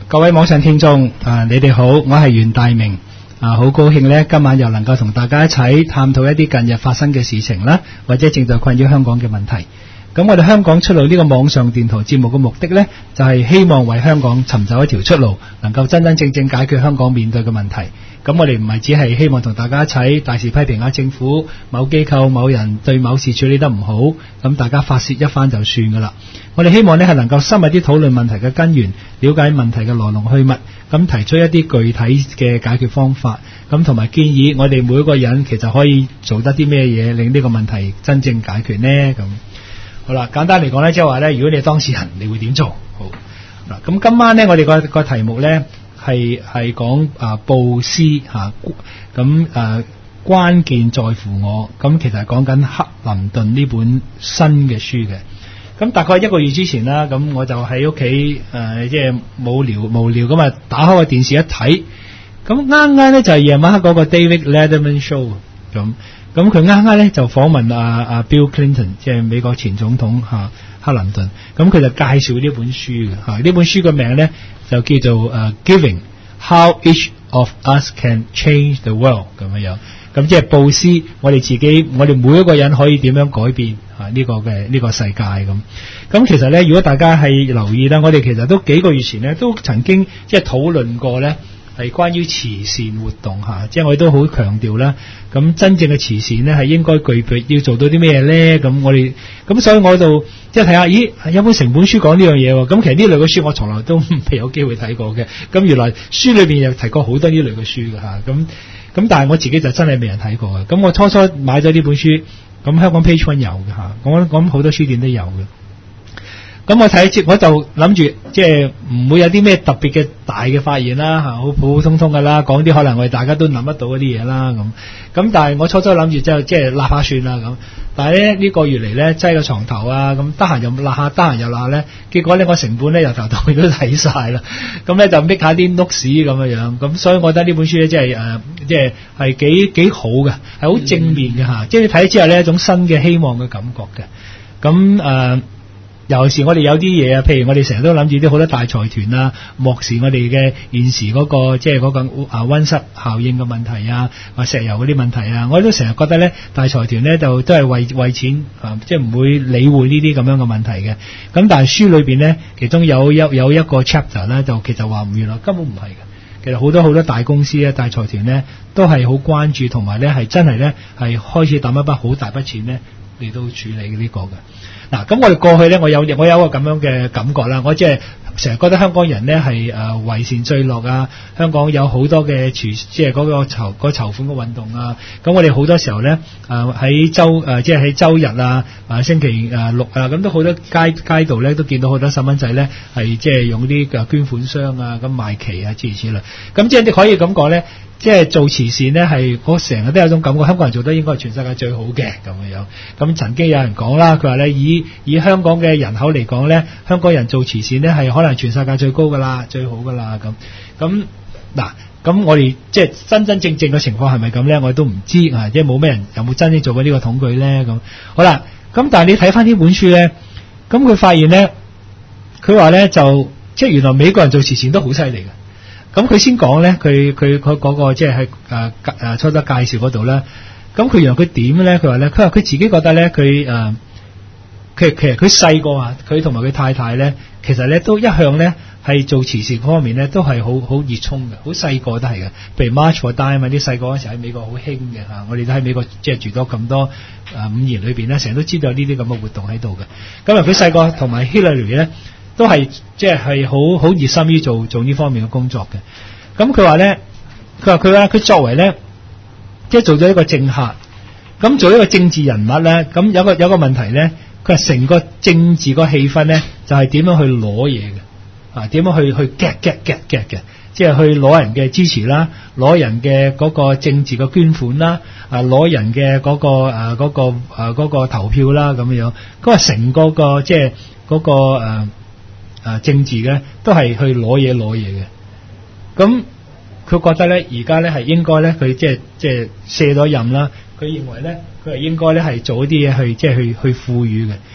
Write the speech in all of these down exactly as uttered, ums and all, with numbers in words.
各位網上聽眾啊，你哋好，我係袁大明啊，好高興呢，今晚又能夠同大家一齊探討一啲近日發生嘅事情啦，或者正在困擾香港嘅問題。咁我哋香港出路呢個網上電台節目嘅目的呢，就係希望為香港尋找一條出路，能夠真真正正解決香港面對嘅問題。咁我哋唔係只係希望同大家一齊大肆批評下政府、某機構、某人對某事處理得唔好，咁大家發泄一番就算噶啦。我哋希望呢係能夠深入啲討論問題嘅根源，了解問題嘅來龍去脈，咁提出一啲具體嘅解決方法，咁同埋建議我哋每一個人其實可以做得啲咩嘢，令呢個問題真正解決呢？咁好啦，簡單嚟講呢，即係話呢，如果你係當事人，你會點做？好嗱，咁今晚呢，我哋個個題目呢係係講啊布施嚇，咁誒、啊、關鍵在乎我，咁其實係講緊克林頓呢本新嘅書嘅。咁大概一個月之前啦，咁我就喺屋企誒，即係無聊無聊咁啊，打開個電視一睇，咁啱啱咧就係夜晚黑嗰個 David Letterman show 咁。咁佢啱啱咧就訪問阿、啊、阿、啊、Bill Clinton， 即係美國前總統嚇、啊、克林頓。咁佢就介紹呢本書嘅嚇，呢、啊、本書嘅名咧就叫做誒、uh, Giving How Each of Us Can Change the World 咁樣樣。咁即係布施，我哋自己，我哋每一個人可以點樣改變啊？呢、這個嘅呢、這個世界咁。咁其實咧，如果大家係留意啦，我哋其實都幾個月前咧都曾經即係討論過咧。係關於慈善活動嚇，即係我哋都好強調啦。咁真正嘅慈善咧係應該具備要做到啲咩咧？咁我哋咁所以我喺度即係睇下，咦有本成本書講呢樣嘢喎？咁其實呢類嘅書我從來都未有機會睇過嘅。咁原來書裏邊又提過好多呢類嘅書嘅嚇。咁咁但係我自己就真係未人睇過嘅。咁我初初買咗呢本書，咁香港 Page One 有嘅嚇，我諗好多書店都有嘅。咁我睇我就諗住即係唔會有啲咩特別嘅大嘅發現啦嚇，好普普通通㗎啦，講啲可能我哋大家都諗得到嗰啲嘢啦咁。咁但係我初初諗住就即係揦下算啦咁。但係咧呢、呢個月嚟咧擠個床頭啊，咁得閒又揦下，得閒又揦咧，結果咧我成本咧由頭到尾都睇晒啦。咁咧就搣下啲 notes 咁樣樣。咁所以我覺得呢本書咧即係誒即係係幾幾好嘅，係好正面嘅嚇。即係你睇之後呢，一種新嘅希望嘅感覺嘅。咁誒。呃尤其是我哋有啲嘢啊，譬如我哋成日都諗住啲好多大財團啊，漠視我哋嘅現時嗰、那個即係嗰個啊溫室效應嘅問題啊，或石油嗰啲問題啊，我都成日覺得咧，大財團咧就都係為為錢啊，即係唔會理會呢啲咁樣嘅問題嘅。咁但係書裏邊咧，其中有一有一個 chapter 咧，就其實話唔原來根本唔係嘅。其實好多好多大公司咧、大財團咧，都係好關注，同埋咧係真係咧係開始抌一筆好大筆錢咧嚟到處理呢個嘅。嗱，咁我哋過去咧，我有我有一個咁樣嘅感覺啦，我即係成日覺得香港人咧係誒為善最樂啊，香港有好多嘅籌即係嗰個籌嗰個籌款嘅運動啊，咁我哋好多時候咧誒喺周誒即係喺周日啊啊星期誒六啊，咁都好多街街道咧都見到好多細蚊仔咧係即係用啲誒捐款箱啊咁賣旗啊諸如此類，咁即係你可以咁講咧。即係做慈善咧，係我成日都有種感覺，香港人做得應該係全世界最好嘅咁樣。咁曾經有人講啦，佢話咧以以香港嘅人口嚟講咧，香港人做慈善咧係可能全世界最高噶啦，最好噶啦咁。咁嗱，咁我哋即係真真正正嘅情況係咪咁咧？我哋都唔知啊，即係冇咩人有冇真正做過呢個統計咧咁。好啦，咁但係你睇翻呢本書咧，咁佢發現咧，佢話咧就即係原來美國人做慈善都好犀利嘅。咁佢先講咧，佢佢佢嗰個即係喺誒誒初初介紹嗰度咧，咁佢原來佢點咧？佢話咧，佢話佢自己覺得咧，佢誒佢其實佢細個啊，佢同埋佢太太咧，其實咧都一向咧係做慈善方面咧都係好好熱衷嘅，好細個都係嘅。譬如 March for Dimes 啊，啲細個嗰時喺美國好興嘅嚇，我哋都喺美國即係住咗咁多誒、呃、五年裏邊咧，成日都知道呢啲咁嘅活動喺度嘅。咁啊，佢細個同埋 Hillary 咧。都係即係係好好熱心於做做呢方面嘅工作嘅。咁佢話咧，佢話佢話佢作為咧，即係做咗一個政客，咁做一個政治人物咧，咁有個有個問題咧，佢話成個政治個氣氛咧，就係、是、點樣去攞嘢嘅，啊點樣去去 get get get get 嘅，即係去攞人嘅支持啦，攞人嘅嗰個政治嘅捐款啦，啊攞人嘅嗰、那個誒嗰、啊那個誒嗰、啊那個投票啦咁樣。佢話成個個即係嗰個誒。啊啊，政治咧都係去攞嘢攞嘢嘅，咁佢覺得咧而家咧係應該咧佢即係即係卸咗任啦，佢認為咧佢係應該咧係做一啲嘢去即係去去賦予嘅，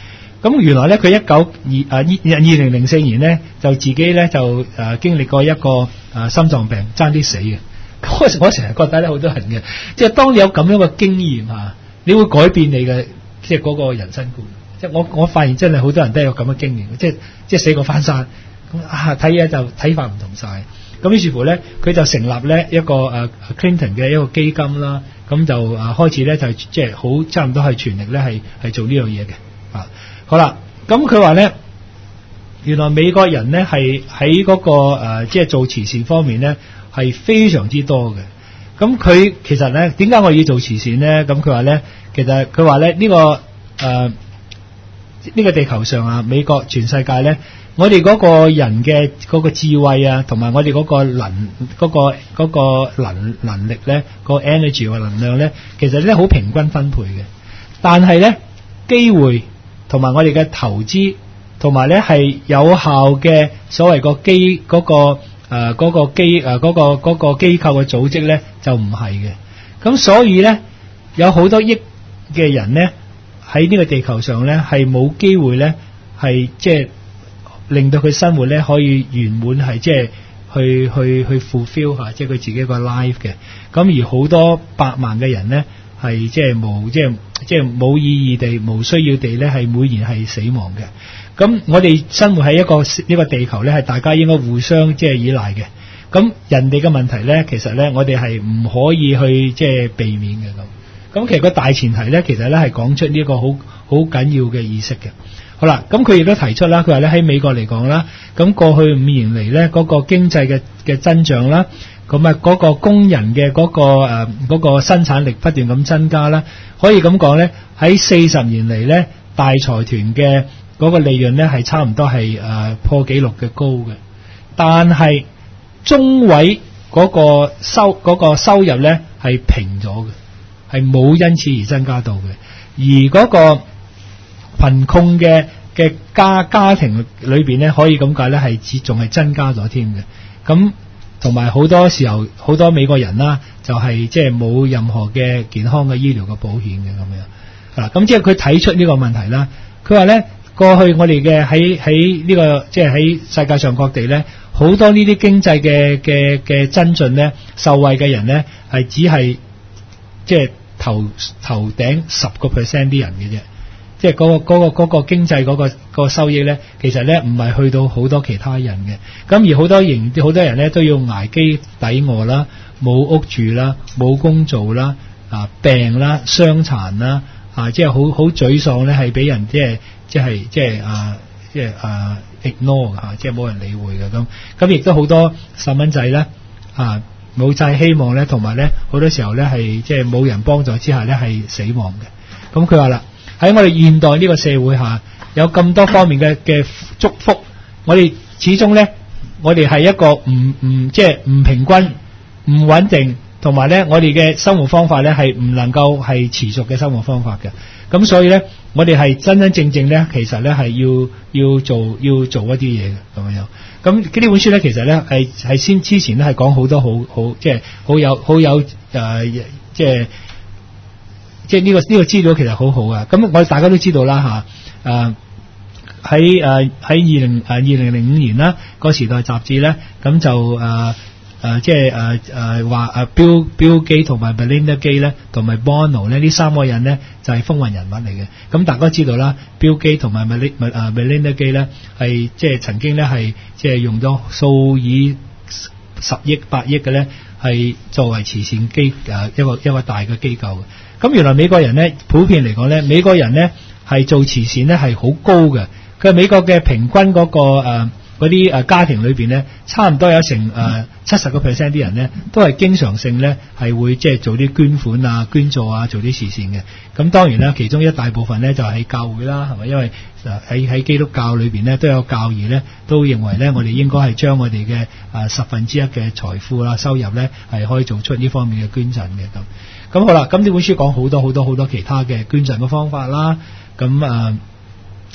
咁原來咧佢一九二啊二二零零四年咧就自己咧就誒、呃、經歷過一個誒、呃、心臟病爭啲死嘅。我我成日覺得咧好多人嘅，即係當你有咁樣嘅經驗嚇，你會改變你嘅即係嗰個人生觀。即係我我發現真係好多人都有咁嘅經驗，即係即係死過翻山，咁啊睇嘢就睇法唔同晒。咁於是乎咧，佢就成立咧一個誒、uh, Clinton 嘅一個基金啦，咁就誒、uh, 開始咧就即係好差唔多係全力咧係係做呢樣嘢嘅。啊，好啦，咁佢話咧，原來美國人咧係喺嗰個誒即係做慈善方面咧係非常之多嘅。咁佢其實咧點解我要做慈善咧？咁佢話咧，其實佢話咧呢個誒。呃呢個地球上啊，美國全世界咧，我哋嗰個人嘅嗰個智慧啊，同埋我哋嗰個能嗰、嗰個嗰、嗰個能能力咧，個 energy 嘅能量咧，其實咧好平均分配嘅。但係咧機會同埋我哋嘅投資，同埋咧係有效嘅所謂個機嗰、嗰個誒嗰、呃嗰個機誒嗰個嗰、嗰個機構嘅組織咧，就唔係嘅。咁所以咧有好多億嘅人咧。喺呢個地球上咧，係冇機會咧，係即係令到佢生活咧可以圓滿，係即係去去去 fulfill 嚇，即係佢自己個 life 嘅。咁而好多百萬嘅人咧，係即係冇即係即係冇意義地、冇需要地咧，係每年係死亡嘅。咁我哋生活喺一個呢個地球咧，係大家應該互相即係依賴嘅。咁人哋嘅問題咧，其實咧，我哋係唔可以去即係避免嘅咁。咁其實個大前提咧，其實咧係講出呢一個好好緊要嘅意識嘅。好啦，咁佢亦都提出啦，佢話咧喺美國嚟講啦，咁過去五年嚟咧嗰個經濟嘅嘅增長啦，咁啊嗰個工人嘅嗰個誒嗰個生產力不斷咁增加啦，可以咁講咧，喺四十年嚟咧，大財團嘅嗰個利潤咧係差唔多係誒破紀錄嘅高嘅，但係中位嗰個收嗰個收入咧係平咗嘅。係冇因此而增加到嘅，而嗰個貧窮嘅嘅家家庭裏邊咧，可以咁解咧，係只仲係增加咗添嘅。咁同埋好多時候，好多美國人啦，就係即係冇任何嘅健康嘅醫療嘅保險嘅咁樣。嗱，咁即係佢睇出呢個問題啦。佢話咧，過去我哋嘅喺喺呢個即係喺世界上各地咧，好多呢啲經濟嘅嘅嘅增進咧，受惠嘅人咧係只係即係。頭頭頂十個 percent 啲人嘅啫，即係嗰個嗰個嗰個經濟嗰個嗰個收益咧，其實咧唔係去到好多其他人嘅。咁而好多仍好多人咧都要捱飢抵餓啦，冇屋住啦，冇工做啦，啊病啦，傷殘啦，啊即係好好沮喪咧，係俾人即係即係即係啊即係啊 ignore 啊，即係冇人理會嘅咁。咁亦都好多細蚊仔咧啊。冇晒希望咧，同埋咧好多時候咧係即係冇人幫助之下咧係死亡嘅。咁佢話啦，喺我哋現代呢個社會下，有咁多方面嘅嘅祝福，我哋始終咧，我哋係一個唔唔即係唔平均、唔穩定，同埋咧我哋嘅生活方法咧係唔能夠係持續嘅生活方法嘅。咁所以咧，我哋係真真正正咧，其實咧係要要做要做一啲嘢嘅咁樣。咁呢本書咧，其實咧係係先之前咧係講好多好好即係好有好有誒、呃、即係即係呢個呢個資料其實好好啊！咁我哋大家都知道啦嚇，誒喺誒喺二零誒二零零五年啦，個時代雜誌咧咁就誒。呃誒、呃、即係誒誒話誒 Bill Bill Gates 同埋 Melinda Gates 咧，同埋 Bono 咧呢三個人咧就係、是、風雲人物嚟嘅。咁大家知道啦 ，Bill Gates 同埋 Mel 誒 Melinda Gates 咧係即係曾經咧係即係用咗數以十億、百億嘅咧係作為慈善機誒一個一個大嘅機構嘅。咁原來美國人咧普遍嚟講咧，美國人咧係做慈善咧係好高嘅。佢係美國嘅平均嗰、那個誒。呃嗰啲誒家庭裏邊咧，差唔多有成誒七十個 percent 啲人咧，都係經常性咧係會即係做啲捐款啊、捐助啊、做啲慈善嘅。咁當然啦，其中一大部分咧就喺教會啦，係咪？因為喺喺基督教裏邊咧都有教義咧，都認為咧我哋應該係將我哋嘅誒十分之一嘅財富啦、收入咧係可以做出呢方面嘅捐贈嘅咁。咁好啦，咁呢本書講好多好多好多其他嘅捐贈嘅方法啦。咁誒。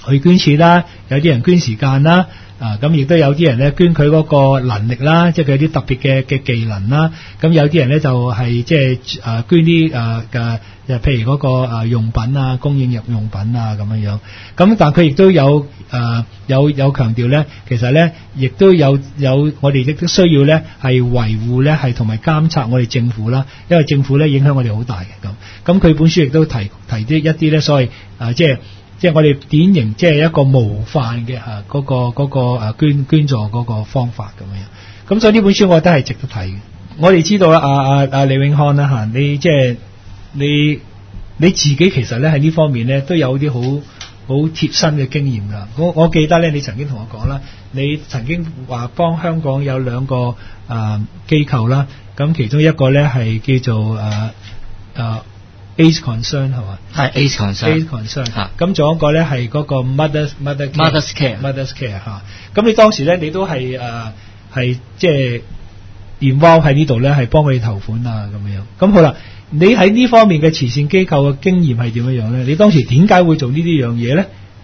去捐錢啦，有啲人捐時間啦。啊，咁亦都有啲人咧捐佢嗰個能力啦，即係佢有啲特別嘅嘅技能啦。咁有啲人咧就係即係誒捐啲誒嘅，誒譬如嗰個誒用品啊，供應入用品啊咁樣樣。咁但係佢亦都有誒、呃、有有強調咧，其實咧亦都有有我哋亦都需要咧係維護咧係同埋監察我哋政府啦，因為政府咧影響我哋好大嘅咁。咁佢本書亦都提提啲一啲咧，所謂誒、呃、即係。即係我哋典型，即係一個模範嘅嚇嗰個嗰、嗰個誒捐捐助嗰個方法咁樣。咁所以呢本書我覺得係值得睇嘅。我哋知道啦，阿阿阿李永漢啦嚇，你即係你你自己其實咧喺呢方面咧都有啲好好貼身嘅經驗㗎。我我記得咧，你曾經同我講啦，你曾經話幫香港有兩個誒、呃、機構啦，咁其中一個咧係叫做誒誒。呃呃AIDS concern 係嘛？係 AIDS concern。AIDS concern 嚇，咁仲有一個咧係嗰個 mother mother mother's care mother's care 嚇。咁你當時咧你都係誒係即係 involve 喺呢度咧，係幫佢哋投款啊咁樣。咁好啦，你喺呢方面嘅慈善機構嘅經驗係點樣樣咧？你當時點解會做呢啲樣嘢咧？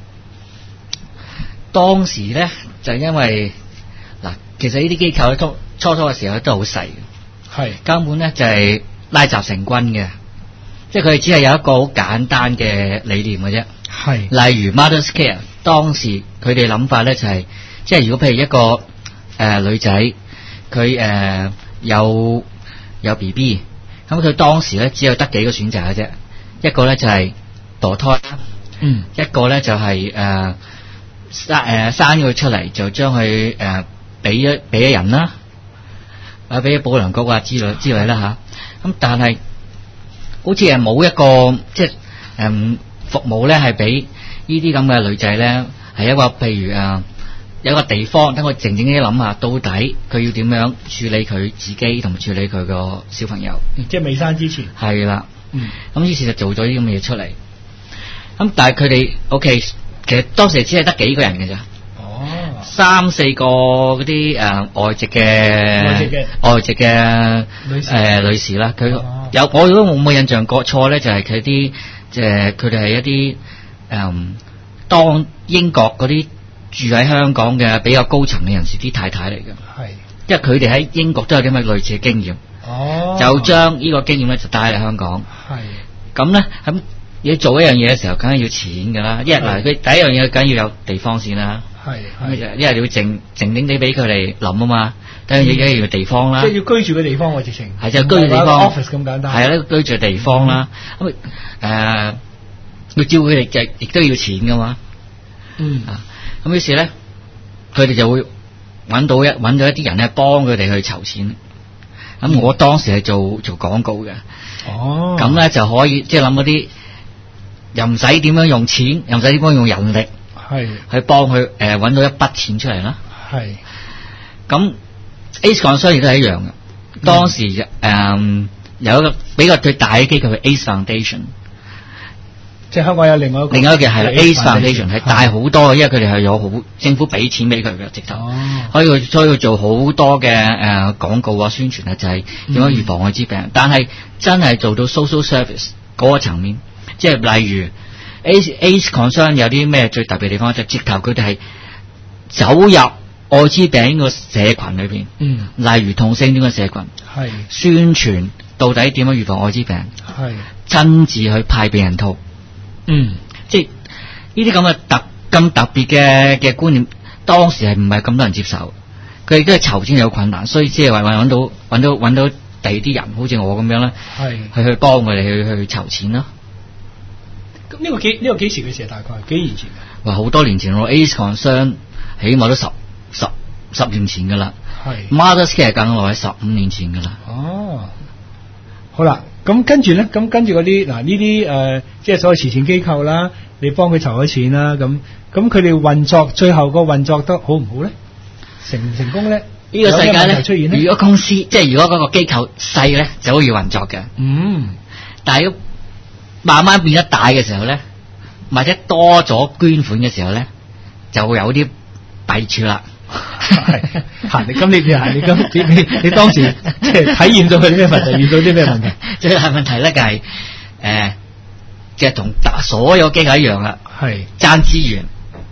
當時咧就因為嗱，其實呢啲機構咧初初初嘅時候都好細嘅，係根本咧就係拉雜成軍嘅。即係佢哋只係有一個好簡單嘅理念嘅啫，係例如 Mother's Care， 當時佢哋諗法咧就係、是，即係如果譬如一個誒、呃、女仔，佢誒、呃、有有 B B， 咁佢當時咧只有得幾個選擇嘅啫，一個咧就係墮胎，嗯，一個咧就係、是、誒、呃、生誒生咗佢出嚟就將佢誒俾咗俾咗人啦，啊俾咗保良局啊之類之類啦吓，咁但係。好似係冇一個即係誒、嗯、服務咧，係俾呢啲咁嘅女仔咧，係一個譬如誒、呃、有一個地方，等我靜靜啲諗下，到底佢要點樣處理佢自己同埋處理佢個小朋友， 即係未生之前。係啦，嗯， 咁於是就做咗啲咁嘅嘢出嚟。咁但係佢哋 OK，其實當時只係得幾個人嘅咋。哦，三四個嗰啲誒外籍嘅外籍嘅外籍嘅女士誒、呃、女士啦，佢。哦有我如果冇冇印象過錯咧，就係佢啲即係佢哋係一啲誒當英國嗰啲住喺香港嘅比較高層嘅人士啲太太嚟嘅，係，因為佢哋喺英國都有啲咁嘅類似嘅經驗，哦，就將呢個經驗咧就帶嚟香港，係，咁咧咁要做一樣嘢嘅時候，梗係要錢㗎啦，因為嗱佢第一樣嘢梗要有地方先啦，係，因為你要靜靜靜地俾佢哋諗啊嘛。第二樣嘢要地方啦，即係要居住嘅地方喎，直情係就居住地方 office 咁簡單，係啦，居住嘅地方啦。咁誒、嗯，要照顧佢哋就亦都要錢噶嘛。嗯啊，咁於是咧，佢哋就會揾到一揾到一啲人咧，幫佢哋去籌錢。咁、嗯、我當時係做做廣告嘅，哦，咁咧就可以即係諗嗰啲又唔使點樣用錢，又唔使點樣用人力，係去幫佢誒揾到一筆錢出嚟啦。係咁。AIDS concern 亦都係一樣嘅，當時誒、嗯、有一個比較最大嘅機構係 AIDS Foundation，即係香港有另外一個另外一個係 AIDS Foundation 係大好多嘅，因為佢哋係有好政府俾錢俾佢嘅直頭，哦、可以所以去做好多嘅誒、呃、廣告啊宣傳啊，就係點樣預防愛滋病。嗯、但係真係做到 social service 嗰個層面，即係例如 AIDS AIDS concern 有啲咩最特別嘅地方，就直頭佢哋係走入愛滋病個社群裏邊，嗯，例如同性戀嘅社群，係宣傳到底點樣預防愛滋病，係親自去派避孕套，嗯，即係呢啲咁嘅特咁特別嘅嘅觀念，當時係唔係咁多人接受，佢亦都係籌錢有困難，所以即係話揾到揾到揾到第二啲人，好似我咁樣咧，係去去幫佢哋去去籌錢咯。咁呢個幾呢個幾時嘅事？大概幾年前？哇，好多年前咯 ，AIDS concern 起碼都十。十十年前噶啦，係 Mother's Care 更耐，十五年前噶啦。哦，好啦，咁跟住咧，咁跟住嗰啲嗱呢啲誒，即係所謂慈善機構啦，你幫佢籌咗錢啦，咁咁佢哋運作最後個運作得好唔好咧？成唔成功咧？呢個世界咧出現咧，如果公司即係如果嗰個機構細咧，就可以運作嘅。嗯，但係要慢慢變得大嘅時候咧，或者多咗捐款嘅時候咧，就會有啲弊處啦。係，吓你咁你譬如你咁你你你當時即係體驗到佢啲咩問題，遇到啲咩問題？最大問題咧就係、是、誒，即係同所有機構一樣啦，係爭資源，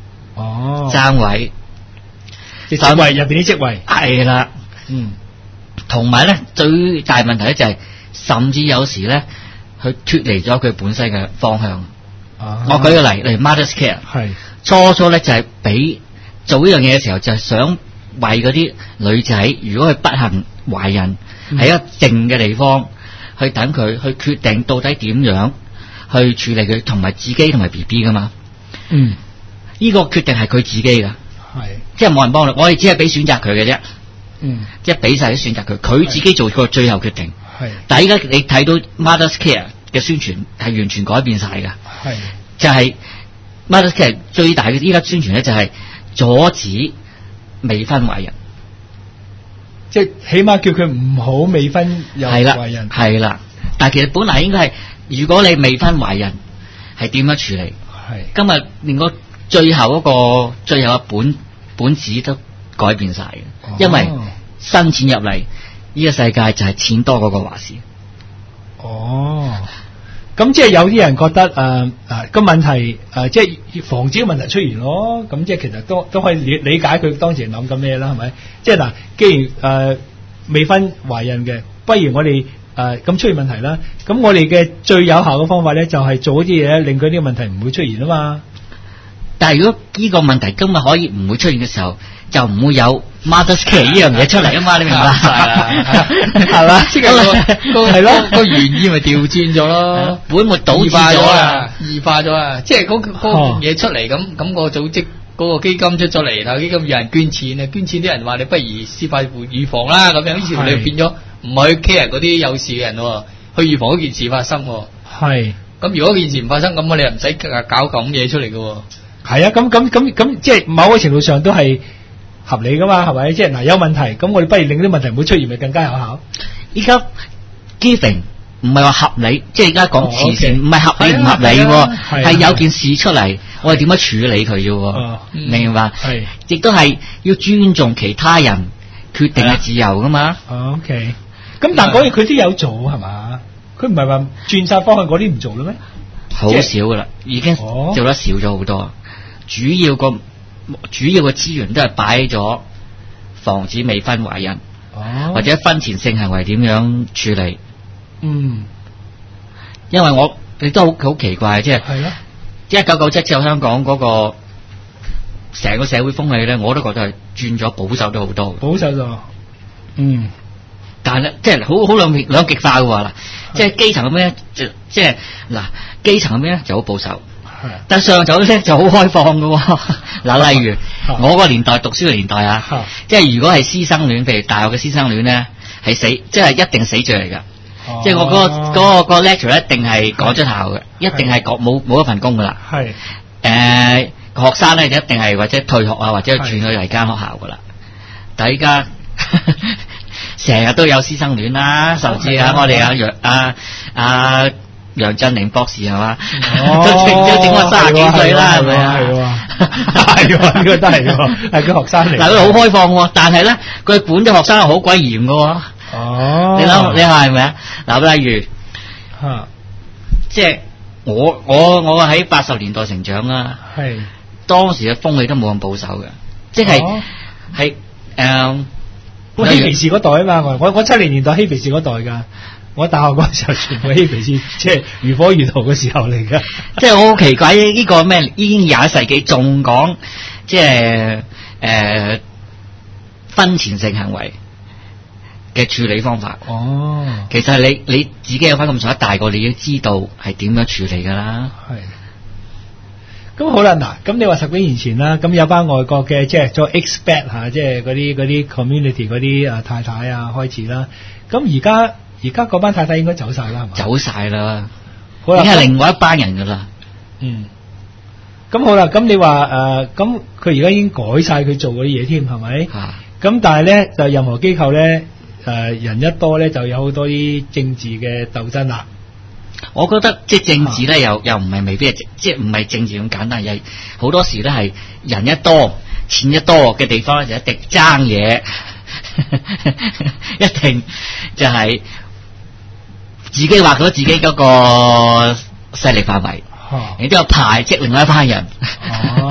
哦， 爭位， 職位入邊啲職位係啦， 嗯， 同埋咧最大問題咧就係、是，甚至有時咧佢脫離咗佢本身嘅方向。 啊、 我舉個例，例如 Mother's Care， 係初初咧就係俾做呢樣嘢嘅時候，就係想為嗰啲女仔，如果佢不幸懷孕，喺、嗯、一個靜嘅地方去等佢去決定到底點樣去處理佢同埋自己同埋 B B 噶嘛。 嗯， 呢、這個決定係佢自己噶， 係即係冇人幫你，我哋只係俾選擇佢嘅啫。 嗯， 即係俾晒啲選擇佢，佢自己做個最後決定。 係， 但係依家你睇到 Mother's Care 嘅宣傳係完全改變晒㗎。 係， 就係 Mother's Care 最大嘅依家宣傳咧，就係阻止未婚懷孕， 即係起碼叫佢唔好未婚又懷孕。 係啦，但係其實本來應該係，如果你未婚懷孕係點樣處理？係今日連個最後嗰個最後嘅本本子都改變晒嘅。哦，因為新錢入嚟，呢個世界就係錢多嗰個話事。 哦，咁即係有啲人覺得誒誒個問題誒、呃，即係防止個問題出現咯。咁即係其實都都可以理理解佢當時諗緊咩啦，係咪？即係嗱，既然誒、呃、未婚懷孕嘅，不如我哋誒咁出現問題啦。咁我哋嘅最有效嘅方法咧，就係、是、做一啲嘢令佢呢個問題唔會出現啊嘛。 但係如果呢個問題今日可以唔會出現嘅時候，就唔會有 Mother's Care 呢樣嘢出嚟啊嘛，你明白？係嘛？即係個係咯，個原意咪調轉咗咯， 本末倒置咗啊， 異化咗啊！即係嗰嗰嘢出嚟咁，咁個組織嗰個基金出咗嚟，然後基金有人捐錢啊，捐錢啲人話你不如司法預防啦咁樣，於是你變咗唔去 care 嗰啲有事嘅人喎，去預防嗰件事發生喎。係。咁如果件事唔發生，咁我哋又唔使搞咁嘢出嚟嘅喎。 係啊，咁咁咁咁，即係某個程度上都係合理噶嘛，係咪？即係嗱，有問題，咁我哋不如令啲問題唔會出現，咪更加有效。依家 giving 唔係話合理，即係而家講慈善唔係合理唔合理喎，係有件事出嚟，我哋點樣處理佢啫？明白？係，亦都係要尊重其他人決定嘅自由噶嘛。 OK，咁但係嗰嘢佢都有做係嘛？佢唔係話轉晒方向嗰啲唔做啦咩？ 好少噶啦，已經做得少咗好多。主要個主要嘅資源都係擺咗防止未婚懷孕，哦，或者婚前性行為點樣處理。嗯，因為我亦都好好奇怪，即係一九九七之後香港嗰個成個社會風氣咧，我都覺得係轉咗保守咗好多。 保守咗，嗯， 但係咧，即係好好兩兩極化嘅話啦，即係基層咁樣，即即係嗱，基層咁樣就好保守。但上層咧就好開放嘅，嗱，例如我個年代讀書嘅年代啊，即係如果係師生戀，譬如大學嘅師生戀咧，係死，即係一定死罪嚟噶，即係我嗰個嗰個個 lecture 一定係趕出校嘅，一定係冇冇一份工噶啦，係誒學生咧就一定係或者退學啊，或者轉去第二間學校噶啦，但係依家成日都有師生戀啦，甚至啊我哋阿楊啊啊。楊振寧博士係嘛，都整咗整咗三十幾歲啦，係咪啊？係喎，係喎，呢個都係喎，係個學生嚟。嗱，佢好開放喎，但係咧，佢管咗學生係好鬼嚴㗎喎。哦，你諗你話係咪啊？嗱，例如，嚇，即係我我我喺八十年代成長啦，係當時嘅風氣都冇咁保守嘅，即係係誒，嬉皮士嗰代啊嘛，我我七零年代嬉皮士嗰代㗎。我大學嗰時候全部嬉皮士，即係如火如荼嘅時候嚟噶。即係好奇怪，呢、這個咩已經廿一世紀仲講，即係誒、呃、婚前性行為嘅處理方法。哦，其實你你自己有翻咁上下大個，你要知道係點樣處理噶啦。係。咁好啦，嗱，咁你話十幾年前啦，咁有班外國嘅即係做 expat 吓，即係嗰啲嗰啲 community 嗰啲啊太太啊開始啦。咁而家。而家嗰班太太應該走晒啦，係嘛？走晒啦，已經係另外一班人噶啦。嗯，咁好啦，咁你話誒，咁佢而家已經改晒佢做嗰啲嘢添，係咪？啊！咁但係咧，就任何機構咧，誒、呃、人一多咧，就有好多啲政治嘅鬥爭啦。我覺得即係政治咧，又又唔係未必係即係唔係政治咁簡單，又好多時咧係人一多、錢一多嘅地方咧，就一定爭嘢，一定就係、是。自己劃咗自己嗰個勢力範圍，然之後排斥另外一班人。哦，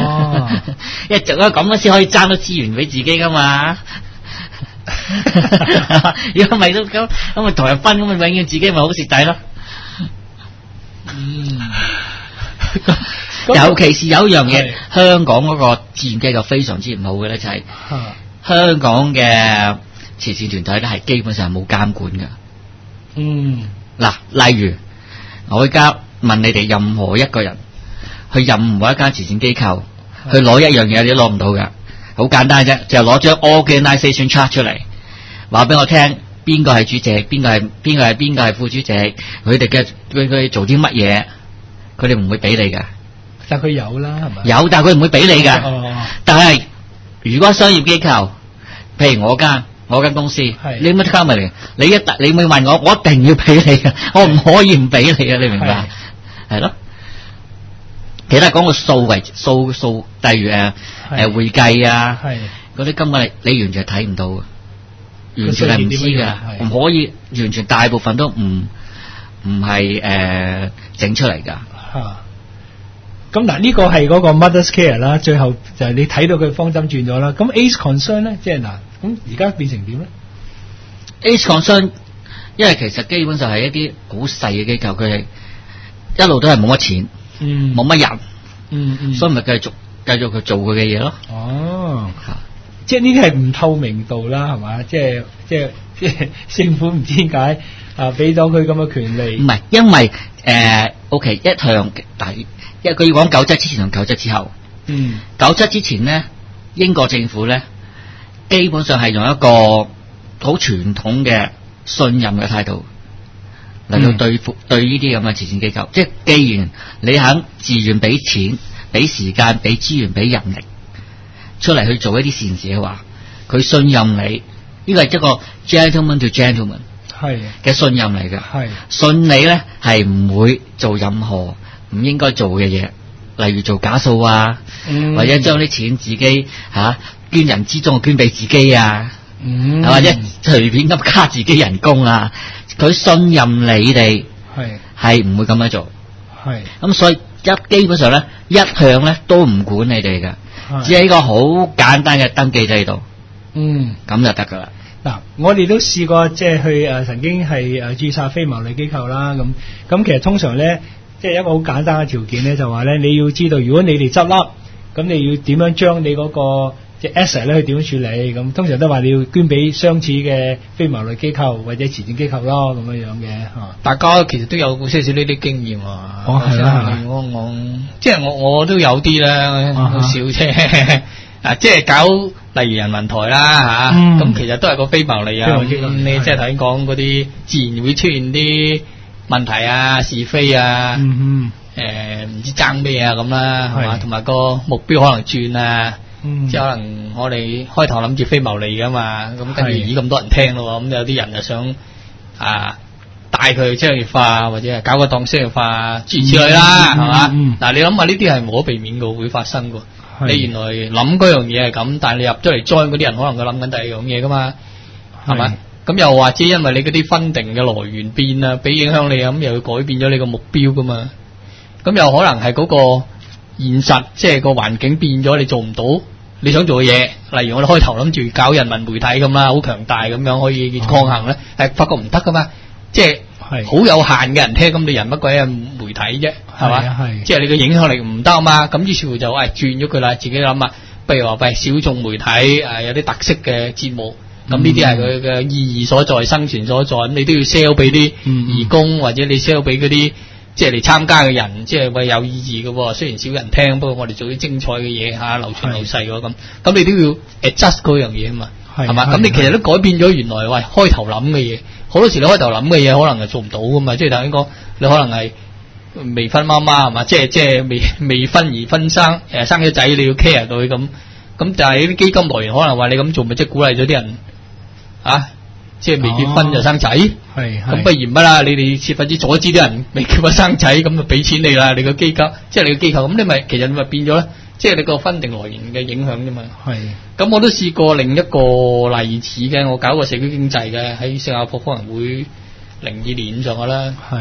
因為做咗咁樣先可以爭到資源俾自己噶嘛。如果唔係都咁咁咪同人分，咁咪永遠自己咪好蝕底咯。 嗯， 尤其是有一樣嘢，香港嗰個志願機構非常之唔好嘅咧，就係、是、香港嘅慈善團體咧係基本上係冇監管嘅。 嗯， 嗱，例如我而家問你哋任何一個人去任何一間慈善機構去攞一樣嘢，你都攞唔到嘅。好簡單啫，就攞張 organisation chart 出嚟，話俾我聽邊個係主席，邊個係邊個係邊個係副主席，佢哋嘅佢佢做啲乜嘢，佢哋唔會俾你嘅。 但佢有啦，係咪？ 有，但係佢唔會俾你嘅。 哦、 但係如果商業機構，譬如我間我間公司，你乜交埋嚟，你一你會問我，我一定要俾你嘅，我唔可以唔俾你嘅，你明白？係咯。其他講個數為數數，例如誒誒會計啊，嗰啲根本你你完全睇唔到嘅，完全係唔知嘅，唔可以完全大部分都唔唔係誒整出嚟㗎。 嚇！咁嗱，呢個係嗰個 Mother's Care 啦，最後就係你睇到佢方針轉咗啦。咁 Ace Concern 咧，即係嗱，咁而家變成點咧 ？Ace Concern，因為其實基本上係一啲好細嘅機構，佢係一路都係冇乜錢。嗯，冇乜人，嗯嗯，所以咪繼續繼續佢做佢嘅嘢咯。 哦，即係呢啲係唔透明度啦，係嘛？即係即係即係政府唔知點解啊，俾咗佢咁嘅權利。 唔係，因為誒、呃、，OK， 一向但係，因為佢要講九七之前同九七之後。嗯，九七之前咧，英國政府咧，基本上係用一個好傳統嘅信任嘅態度。嚟到對付、嗯、對呢啲咁嘅慈善機構，即係既然你肯自願俾錢、俾時間、俾資源、俾人力出嚟去做一啲善事嘅話，佢信任你，呢個係一個 gentleman to gentleman 係嘅信任嚟嘅，係信你咧係唔會做任何唔應該做嘅嘢，例如做假數啊，嗯、或者將啲錢自己嚇、啊、捐人之中捐俾自己啊，嗯、或者隨便咁卡自己人工啊。佢信任你哋係係唔會咁樣做，係咁所以一基本上咧一向咧都唔管你哋嘅，只係一個好簡單嘅登記制度，嗯，咁就得噶啦。 嗱，我哋都試過即係去誒曾經係誒註冊非牟利機構啦，咁咁其實通常咧即係一個好簡單嘅條件咧，就話咧你要知道，如果你哋執笠，咁你要點樣將你嗰個即係 asset 咧去點樣處理？咁通常都話你要捐俾相似嘅非牟利機構或者慈善機構咯，咁樣樣嘅嚇。大家其實都有些少呢啲經驗啊。哦，係啦，我我即係我我都有啲啦，好少啫。啊，即係搞例如人民台啦嚇，咁、嗯、其實都係個非牟利啊。咁你即係頭先講嗰啲，自然會出現啲問題啊、是非啊，嗯嗯，誒、呃、唔知爭咩啊咁啦，係嘛？同埋個目標可能轉啊。嗯、即係可能我哋開頭諗住非牟利噶嘛，咁跟住咦咁多人聽咯，咁有啲人就想啊帶佢商業化，或者係搞個檔商業化諸如此類啦，係嘛？嗱，你諗下呢啲係無可避免嘅會發生嘅。你原來諗嗰樣嘢係咁，但係你入咗嚟 join 嗰啲人可能佢諗緊第二樣嘢噶嘛，係咪？咁又或者因為你嗰啲分定嘅來源變啊，俾影響你啊，咁又要改變咗你個目標噶嘛？咁又可能係嗰個現實，即係個環境變咗，你做唔到你想做嘅嘢。例如我哋開頭諗住搞人民媒體咁啦，好強大咁樣可以抗衡咧，係、哦、發覺唔得噶嘛，即係好有限嘅人聽，咁你人乜鬼係媒體啫，係嘛？即係你嘅影響力唔得啊嘛，咁於是乎就誒轉咗佢啦，自己諗啊，不如話喂小眾媒體誒有啲特色嘅節目，咁呢啲係佢嘅意義所在、生存所在，咁你都要 sell 俾啲義工、嗯、或者你 sell 俾嗰啲。即係嚟參加嘅人，即係會有意義嘅喎。雖然少人聽，不過我哋做啲精彩嘅嘢嚇，流傳流逝嘅咁。咁你都要 adjust 嗰樣嘢啊嘛，係嘛？咁你其實都改變咗原來喂開頭諗嘅嘢。好多時你開頭諗嘅嘢可能係做唔到噶嘛。即係頭先講，你可能係未婚媽媽係嘛？即係即係未未婚而婚生誒生咗仔，你要 care 佢咁。咁但係啲基金來源可能話你咁做，咪即係鼓勵咗啲人啊？即係未結婚就生仔，係、哦、咁不如乜啦？你哋設法之阻止啲人未結婚生仔，咁就俾錢你啦。你個基金，即係你個機構，咁你咪其實咪變咗咧？即係你個分定來源嘅影響啫嘛。係咁，我都試過另一個例子嘅，我搞過社區經濟嘅喺聖亞博科人會零二年上嘅啦。係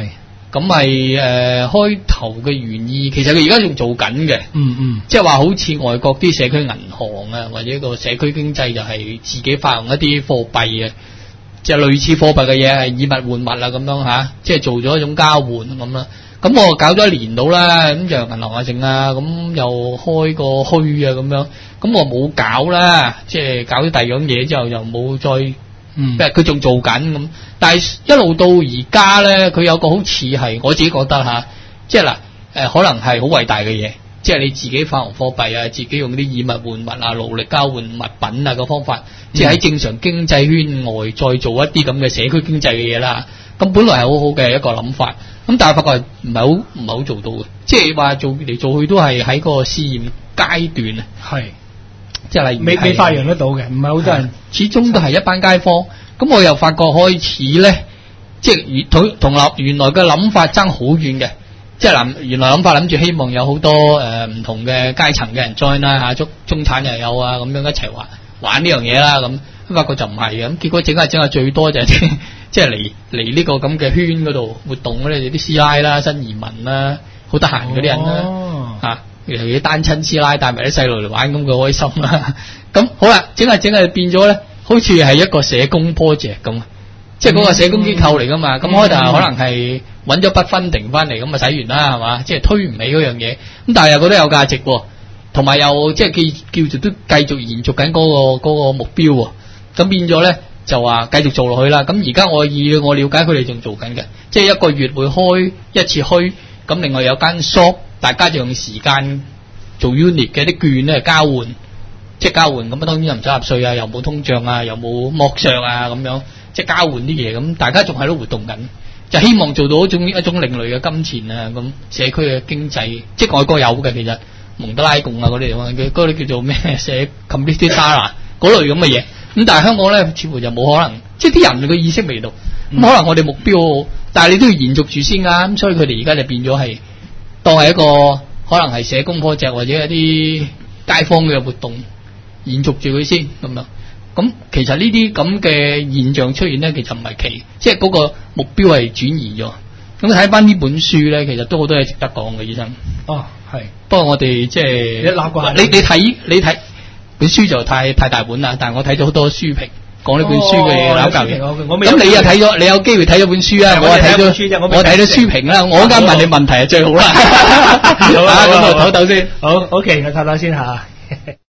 咁咪誒開頭嘅原意，其實佢而家仲做緊嘅， 嗯嗯， 即係話好似外國啲社區銀行啊，或者個社區經濟就係自己發行一啲貨幣嘅，即係類似貨幣嘅嘢，係以物換物啦咁樣嚇，即係做咗一種交換咁啦。咁我搞咗一年到啦，咁就銀行啊剩啊，咁又開個虛啊咁樣，咁我冇搞啦，即係搞咗第二樣嘢之後又冇再。嗯，佢仲做緊咁，但係一路到而家咧，佢有個好似係我自己覺得吓，即係嗱，誒可能係好偉大嘅嘢，即係你自己發行貨幣啊，自己用啲以物換物啊，勞力交換物品啊個方法，即係喺正常經濟圈外再做一啲咁嘅社區經濟嘅嘢啦。咁本來係好好嘅一個諗法，咁但係發覺唔係好唔係好做到嘅，即係話做嚟做去都係喺個試驗階段啊。係。即係例如未未發揚得到嘅，唔係好多人，始終都係一班街坊。咁我又發覺開始咧，即係同同立原來嘅諗法爭好遠嘅。即係嗱，原來諗法諗住希望有好多誒唔、呃、同嘅階層嘅人 join 啦嚇，中中產又有啊，咁樣一齊玩玩呢樣嘢啦咁。咁發覺就唔係嘅，咁結果整下整下最多就係啲即係嚟嚟呢個咁嘅圈嗰度活動咧，啲師奶啦、新移民啦、好得閒嗰啲人啦嚇。哦啊尤其啲單親師奶帶埋啲細路嚟玩，咁佢開心啦。咁好啦，整下整下變咗咧，好似係一個社工 project 咁，即係嗰個社工機構嚟噶嘛。咁開頭可能係揾咗筆分定翻嚟，咁啊使完啦，係嘛？即係推唔起嗰樣嘢。咁但係又覺得有價值喎，同埋又即係叫叫做都繼續延續緊嗰個嗰個目標喎。咁變咗咧就話繼續做落去啦。咁而家我以我了解佢哋仲做緊嘅，即係一個月會開一次墟，咁另外有間 shop。大家就用時間做 unit 嘅啲券咧交換，即係交換咁啊！當然又唔使納稅啊，又冇通脹啊，又冇剝削啊咁樣，即係交換啲嘢咁，大家仲喺度活動緊，就希望做到一種一種另類嘅金錢啊咁社區嘅經濟，即係外國有嘅其實蒙德拉共啊嗰啲地方，佢嗰啲叫做咩社 community dollar 嗰類咁嘅嘢，咁但係香港咧似乎就冇可能，即係啲人嘅意識未到，咁、嗯、可能我哋目標，但係你都要延續住先啊，咁所以佢哋而家就變咗係。當係一個可能係社工 project或者一啲街坊嘅活動，延續住佢先咁樣。咁其實呢啲咁嘅現象出現咧，其實唔係奇，即係嗰個目標係轉移咗。咁睇翻呢本書咧，其實都好多嘢值得講嘅，醫生。哦，係。不過我哋即係你你睇你睇本書就太太大本啦，但係我睇咗好多書評。講呢本書嘅嘢考究嘅，咁你又睇咗，你有機會睇咗本書啊？我係睇咗，我睇咗書評啦。我啱問你問題係最好啦。好啦，咁我唞唞先。好 ，OK，我唞唞先吓。